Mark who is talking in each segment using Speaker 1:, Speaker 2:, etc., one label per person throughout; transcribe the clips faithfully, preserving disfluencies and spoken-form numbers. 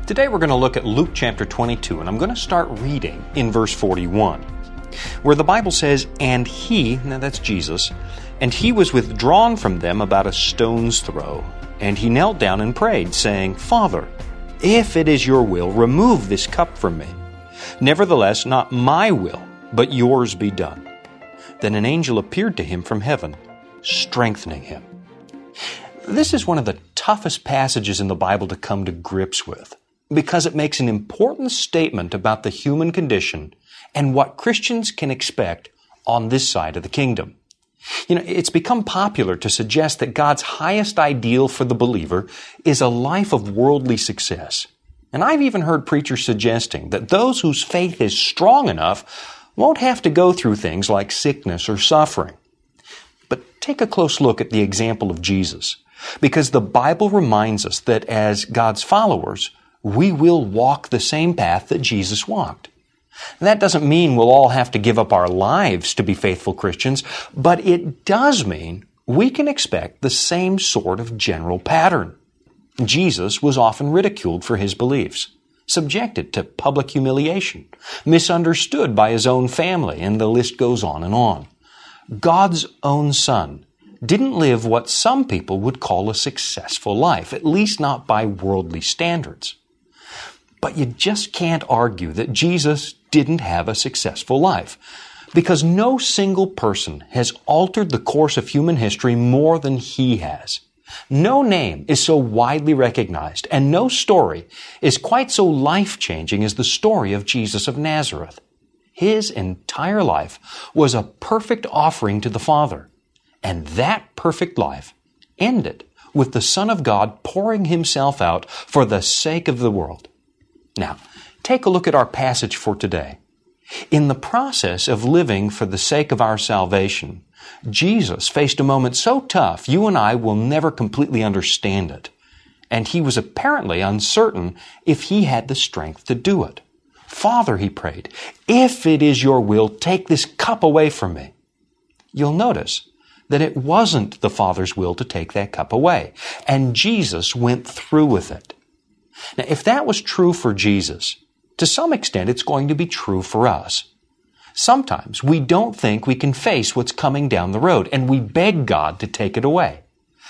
Speaker 1: Today we're going to look at Luke chapter twenty-two, and I'm going to start reading in verse forty-one, where the Bible says, "And he," now that's Jesus, "and he was withdrawn from them about a stone's throw, and he knelt down and prayed, saying, Father, if it is your will, remove this cup from me. Nevertheless, not my will, but yours be done. Then an angel appeared to him from heaven, strengthening him." This is one of the toughest passages in the Bible to come to grips with, because it makes an important statement about the human condition and what Christians can expect on this side of the kingdom. You know, it's become popular to suggest that God's highest ideal for the believer is a life of worldly success. And I've even heard preachers suggesting that those whose faith is strong enough won't have to go through things like sickness or suffering. But take a close look at the example of Jesus, because the Bible reminds us that as God's followers, we will walk the same path that Jesus walked. That doesn't mean we'll all have to give up our lives to be faithful Christians, but it does mean we can expect the same sort of general pattern. Jesus was often ridiculed for his beliefs, subjected to public humiliation, misunderstood by his own family, and the list goes on and on. God's own Son didn't live what some people would call a successful life, at least not by worldly standards. But you just can't argue that Jesus didn't have a successful life, because no single person has altered the course of human history more than he has. No name is so widely recognized, and no story is quite so life-changing as the story of Jesus of Nazareth. His entire life was a perfect offering to the Father, and that perfect life ended with the Son of God pouring himself out for the sake of the world. Now, take a look at our passage for today. In the process of living for the sake of our salvation, Jesus faced a moment so tough you and I will never completely understand it. And he was apparently uncertain if he had the strength to do it. Father, he prayed, if it is your will, take this cup away from me. You'll notice that it wasn't the Father's will to take that cup away, and Jesus went through with it. Now, if that was true for Jesus, to some extent it's going to be true for us. Sometimes we don't think we can face what's coming down the road, and we beg God to take it away.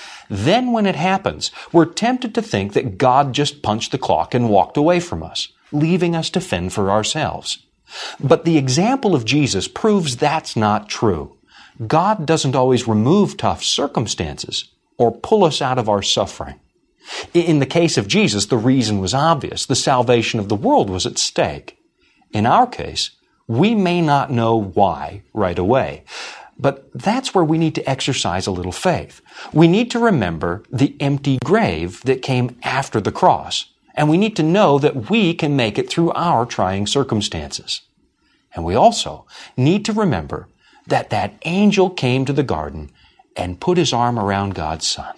Speaker 1: Then when it happens, we're tempted to think that God just punched the clock and walked away from us, leaving us to fend for ourselves. But the example of Jesus proves that's not true. God doesn't always remove tough circumstances or pull us out of our suffering. In the case of Jesus, the reason was obvious. The salvation of the world was at stake. In our case, we may not know why right away, but that's where we need to exercise a little faith. We need to remember the empty grave that came after the cross, and we need to know that we can make it through our trying circumstances. And we also need to remember that that angel came to the garden and put his arm around God's Son.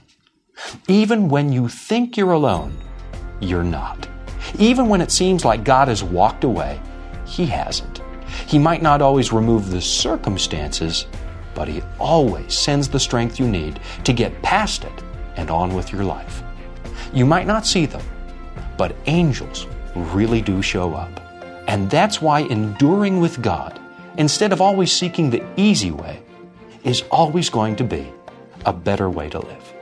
Speaker 1: Even when you think you're alone, you're not. Even when it seems like God has walked away, he hasn't. He might not always remove the circumstances, but he always sends the strength you need to get past it and on with your life. You might not see them, but angels really do show up. And that's why enduring with God, instead of always seeking the easy way, is always going to be a better way to live.